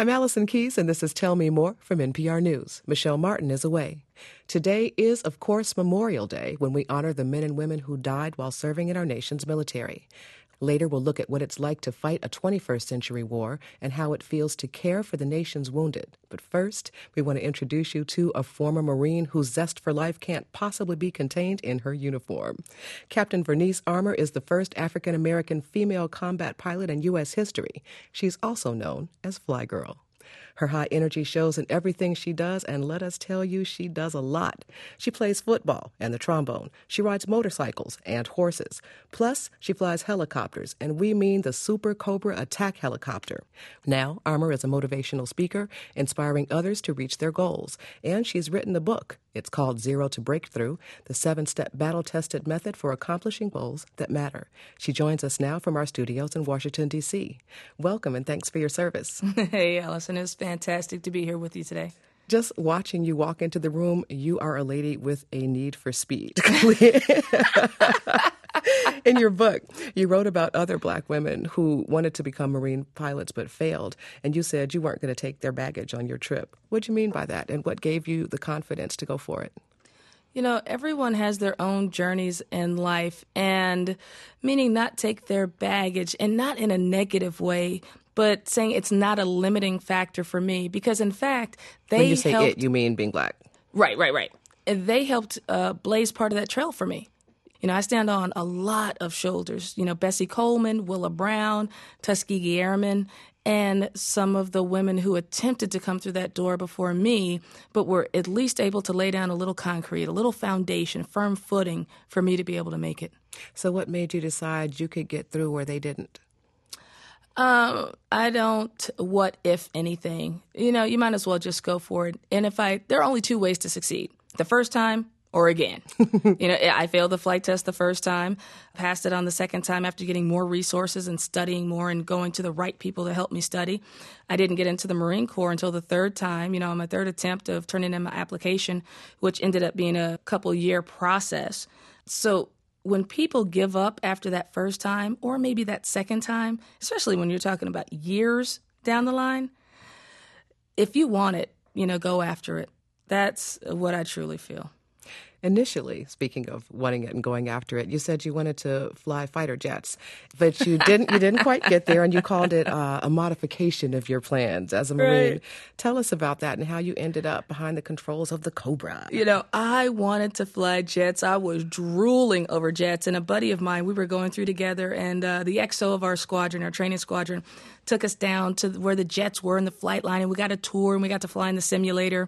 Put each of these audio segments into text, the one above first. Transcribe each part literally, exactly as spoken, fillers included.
I'm Allison Keyes, and this is Tell Me More from N P R News. Michelle Martin is away. Today is, of course, Memorial Day, when we honor the men and women who died while serving in our nation's military. Later, we'll look at what it's like to fight a twenty-first century war and how it feels to care for the nation's wounded. But first, we want to introduce you to a former Marine whose zest for life can't possibly be contained in her uniform. Captain Vernice Armour is the first African-American female combat pilot in U S history. She's also known as Fly Girl. Her high energy shows in everything she does, and let us tell you, she does a lot. She plays football and the trombone. She rides motorcycles and horses. Plus, she flies helicopters, and we mean the Super Cobra attack helicopter. Now, Armour is a motivational speaker, inspiring others to reach their goals. And she's written a book. It's called Zero to Breakthrough, the seven-step battle-tested method for accomplishing goals that matter. She joins us now from our studios in Washington, D C Welcome, and thanks for your service. Hey, Allison. It's fantastic to be here with you today. Just watching you walk into the room, you are a lady with a need for speed. In your book, you wrote about other black women who wanted to become Marine pilots but failed, and you said you weren't going to take their baggage on your trip. What do you mean by that, and what gave you the confidence to go for it? You know, everyone has their own journeys in life, and meaning not take their baggage, and not in a negative way, but saying it's not a limiting factor for me, because in fact, they When you say helped, it, you mean being black. Right, right, right. And they helped uh, blaze part of that trail for me. You know, I stand on a lot of shoulders. You know, Bessie Coleman, Willa Brown, Tuskegee Airmen, and some of the women who attempted to come through that door before me, but were at least able to lay down a little concrete, a little foundation, firm footing for me to be able to make it. So what made you decide you could get through where they didn't? Um, I don't what if anything. You know, you might as well just go for it. And if I, there are only two ways to succeed. The first time or again. You know, I failed the flight test the first time, passed it on the second time after getting more resources and studying more and going to the right people to help me study. I didn't get into the Marine Corps until the third time, you know, on my third attempt of turning in my application, which ended up being a couple year process. So when people give up after that first time, or maybe that second time, especially when you're talking about years down the line, if you want it, you know, go after it. That's what I truly feel. Initially, speaking of wanting it and going after it, you said you wanted to fly fighter jets, but you didn't. You didn't quite get there, and you called it uh, a modification of your plans as a Marine. Right. Tell us about that and how you ended up behind the controls of the Cobra. You know, I wanted to fly jets. I was drooling over jets, and a buddy of mine, we were going through together, and uh, the X O of our squadron, our training squadron, took us down to where the jets were in the flight line, and we got a tour, and we got to fly in the simulator.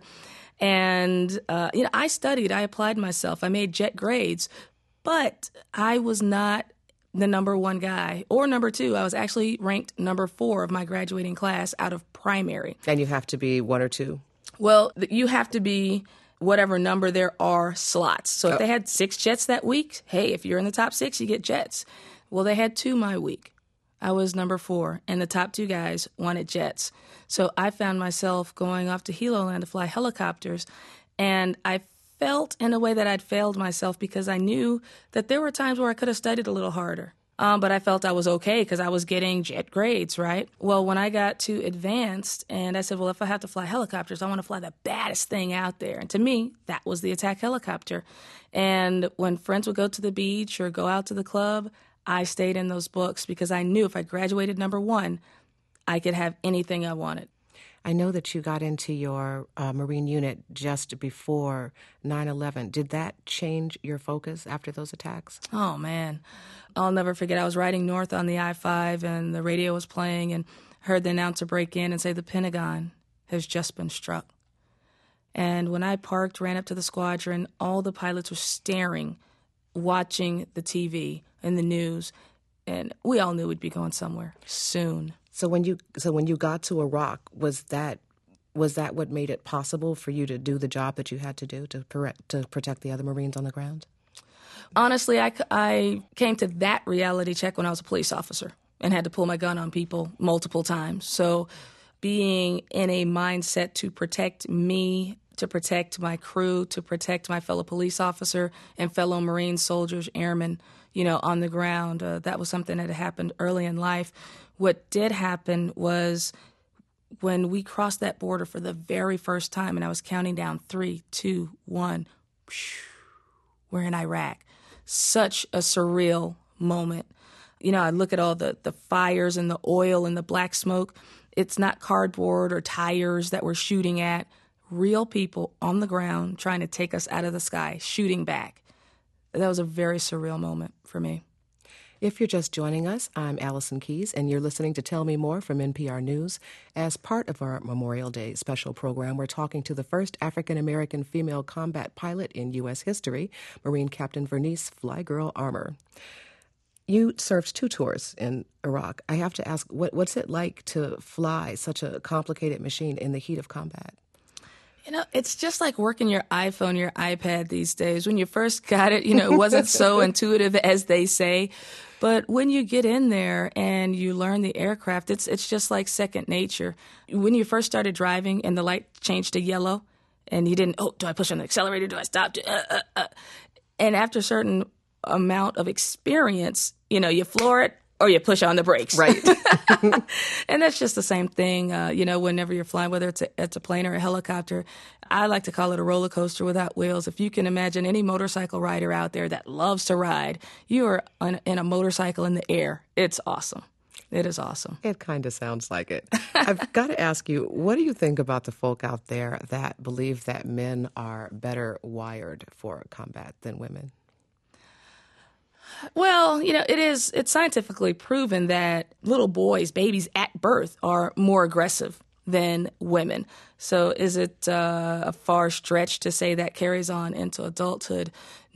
And, uh, you know, I studied, I applied myself, I made jet grades, but I was not the number one guy or number two. I was actually ranked number four of my graduating class out of primary. And you have to be one or two? Well, you have to be whatever number there are slots. So if Oh. they had six jets that week, hey, if you're in the top six, you get jets. Well, they had two my week. I was number four, and the top two guys wanted jets. So I found myself going off to Hilo to fly helicopters, and I felt in a way that I'd failed myself because I knew that there were times where I could have studied a little harder. Um, but I felt I was okay because I was getting jet grades, right? Well, when I got to advanced, and I said, well, if I have to fly helicopters, I want to fly the baddest thing out there. And to me, that was the attack helicopter. And when friends would go to the beach or go out to the club, I stayed in those books because I knew if I graduated number one, I could have anything I wanted. I know that you got into your uh, Marine unit just before nine eleven. Did that change your focus after those attacks? Oh, man. I'll never forget. I was riding north on the I five, and the radio was playing, and heard the announcer break in and say, the Pentagon has just been struck. And when I parked, ran up to the squadron, all the pilots were staring, watching the T V and the news, and we all knew we'd be going somewhere soon. So when you so when you got to Iraq, was that was that what made it possible for you to do the job that you had to do to correct, to protect the other Marines on the ground? Honestly, I, I came to that reality check when I was a police officer and had to pull my gun on people multiple times. So being in a mindset to protect me, to protect my crew, to protect my fellow police officer and fellow Marine soldiers, airmen, you know, on the ground, uh, that was something that had happened early in life. What did happen was when we crossed that border for the very first time, and I was counting down three, two, one, we're in Iraq. Such a surreal moment. You know, I look at all the, the fires and the oil and the black smoke. It's not cardboard or tires that we're shooting at. Real people on the ground trying to take us out of the sky, shooting back. That was a very surreal moment for me. If you're just joining us, I'm Allison Keyes, and you're listening to Tell Me More from N P R News. As part of our Memorial Day special program, we're talking to the first African-American female combat pilot in U S history, Marine Captain Vernice Flygirl Armour. You served two tours in Iraq. I have to ask, what, what's it like to fly such a complicated machine in the heat of combat? You know, it's just like working your iPhone, your iPad these days. When you first got it, you know, it wasn't so intuitive as they say. But when you get in there and you learn the aircraft, it's it's just like second nature. When you first started driving and the light changed to yellow and you didn't, oh, do I push on the accelerator? Do I stop? Uh, uh, uh. And after a certain amount of experience, you know, you floor it or you push on the brakes. Right. And that's just the same thing, uh, you know, whenever you're flying, whether it's a, it's a plane or a helicopter. I like to call it a roller coaster without wheels. If you can imagine any motorcycle rider out there that loves to ride, you are on, in a motorcycle in the air. It's awesome. It is awesome. It kind of sounds like it. I've got to ask you, what do you think about the folk out there that believe that men are better wired for combat than women? Well, you know, it is, it's scientifically proven that little boys, babies at birth, are more aggressive than women. So is it uh, a far stretch to say that carries on into adulthood?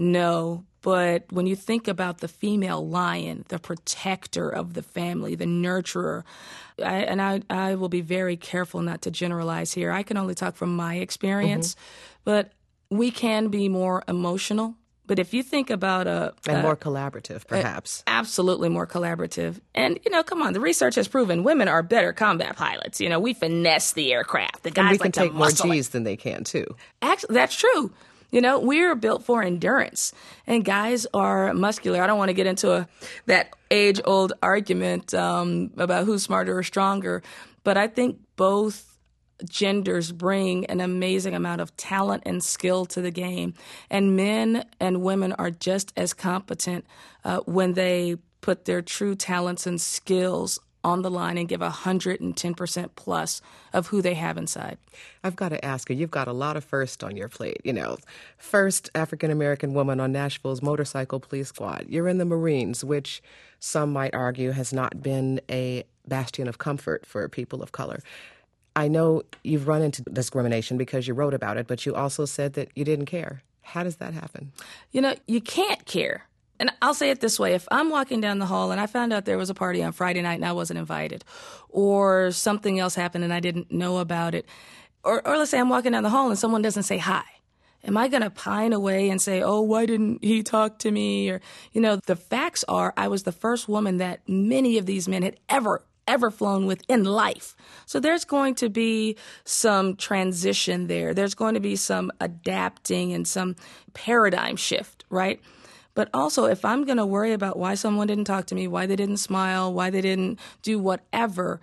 No. But when you think about the female lion, the protector of the family, the nurturer, I, and I, I will be very careful not to generalize here. I can only talk from my experience, mm-hmm. but we can be more emotional. But if you think about a... And a, more collaborative, perhaps. A, absolutely more collaborative. And, you know, come on, the research has proven women are better combat pilots. You know, we finesse the aircraft. The guys and we like can take more G's it. than they can, too. Actually, that's true. You know, we're built for endurance. And guys are muscular. I don't want to get into a, that age-old argument um, about who's smarter or stronger. But I think both genders bring an amazing amount of talent and skill to the game. And men and women are just as competent uh, when they put their true talents and skills on the line and give one hundred ten percent plus of who they have inside. I've got to ask you, you've got a lot of firsts on your plate. You know, first African-American woman on Nashville's motorcycle police squad. You're in the Marines, which some might argue has not been a bastion of comfort for people of color. I know you've run into discrimination because you wrote about it, but you also said that you didn't care. How does that happen? You know, you can't care. And I'll say it this way. If I'm walking down the hall and I found out there was a party on Friday night and I wasn't invited, or something else happened and I didn't know about it, or, or let's say I'm walking down the hall and someone doesn't say hi, am I going to pine away and say, oh, why didn't he talk to me? Or, you know, the facts are I was the first woman that many of these men had ever ever flown with in life. So there's going to be some transition there. There's going to be some adapting and some paradigm shift, right? But also, if I'm going to worry about why someone didn't talk to me, why they didn't smile, why they didn't do whatever,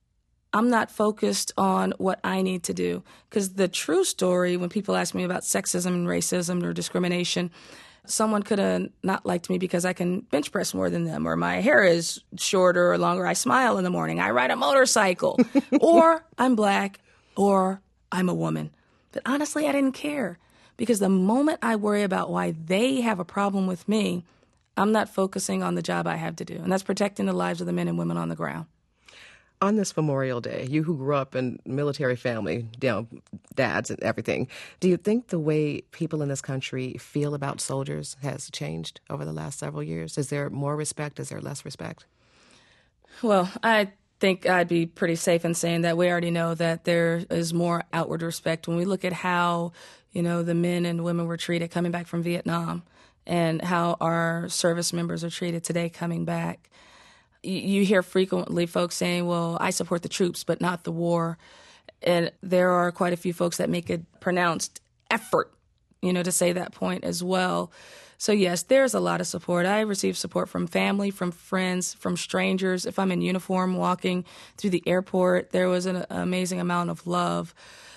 I'm not focused on what I need to do. Because the true story, when people ask me about sexism and racism or discrimination, someone could have not liked me because I can bench press more than them, or my hair is shorter or longer, I smile in the morning, I ride a motorcycle, or I'm black, or I'm a woman. But honestly, I didn't care, because the moment I worry about why they have a problem with me, I'm not focusing on the job I have to do, and that's protecting the lives of the men and women on the ground. On this Memorial Day, you who grew up in military family, you know, dads and everything, do you think the way people in this country feel about soldiers has changed over the last several years? Is there more respect? Is there less respect? Well, I think I'd be pretty safe in saying that we already know that there is more outward respect when we look at how, you know, the men and women were treated coming back from Vietnam and how our service members are treated today coming back. You hear frequently folks saying, well, I support the troops, but not the war. And there are quite a few folks that make a pronounced effort, you know, to say that point as well. So, yes, there's a lot of support. I receive support from family, from friends, from strangers. If I'm in uniform walking through the airport, there was an amazing amount of love.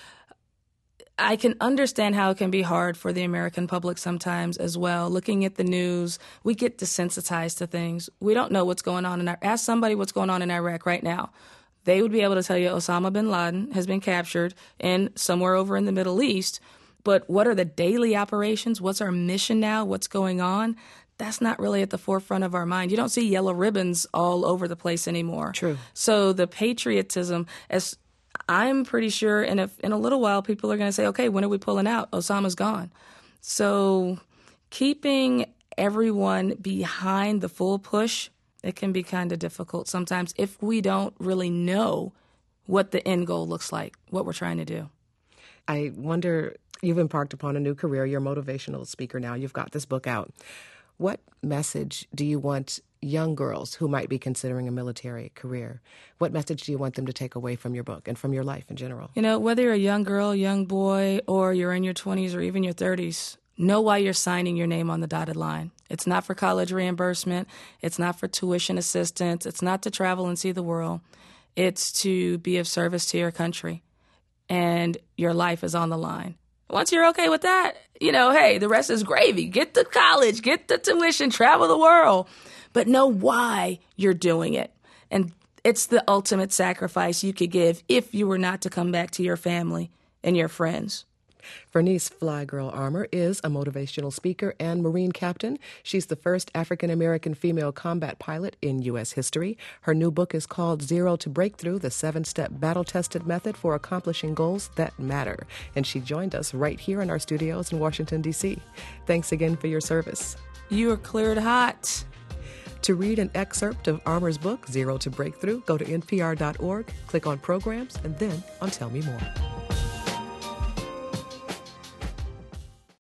I can understand how it can be hard for the American public sometimes as well. Looking at the news, we get desensitized to things. We don't know what's going on in our. Ask somebody what's going on in Iraq right now. They would be able to tell you Osama bin Laden has been captured in somewhere over in the Middle East. But what are the daily operations? What's our mission now? What's going on? That's not really at the forefront of our mind. You don't see yellow ribbons all over the place anymore. True. So the patriotism, as I'm pretty sure in a, in a little while, people are going to say, okay, when are we pulling out? Osama's gone. So keeping everyone behind the full push, it can be kind of difficult sometimes if we don't really know what the end goal looks like, what we're trying to do. I wonder, you've embarked upon a new career. You're a motivational speaker now. You've got this book out. What message do you want young girls who might be considering a military career, what message do you want them to take away from your book and from your life in general? You know, whether you're a young girl, young boy, or you're in your twenties or even your thirties, know why you're signing your name on the dotted line. It's not for college reimbursement. It's not for tuition assistance. It's not to travel and see the world. It's to be of service to your country. And your life is on the line. Once you're okay with that, you know, hey, the rest is gravy. Get to college, get the tuition, travel the world. But know why you're doing it. And it's the ultimate sacrifice you could give if you were not to come back to your family and your friends. Vernice Fly Girl Armour is a motivational speaker and Marine captain. She's the first African-American female combat pilot in U S history. Her new book is called Zero to Breakthrough, the seven-step battle-tested method for accomplishing goals that matter. And she joined us right here in our studios in Washington, D C Thanks again for your service. You are cleared hot. To read an excerpt of Armour's book, Zero to Breakthrough, go to N P R dot org, click on Programs, and then on Tell Me More.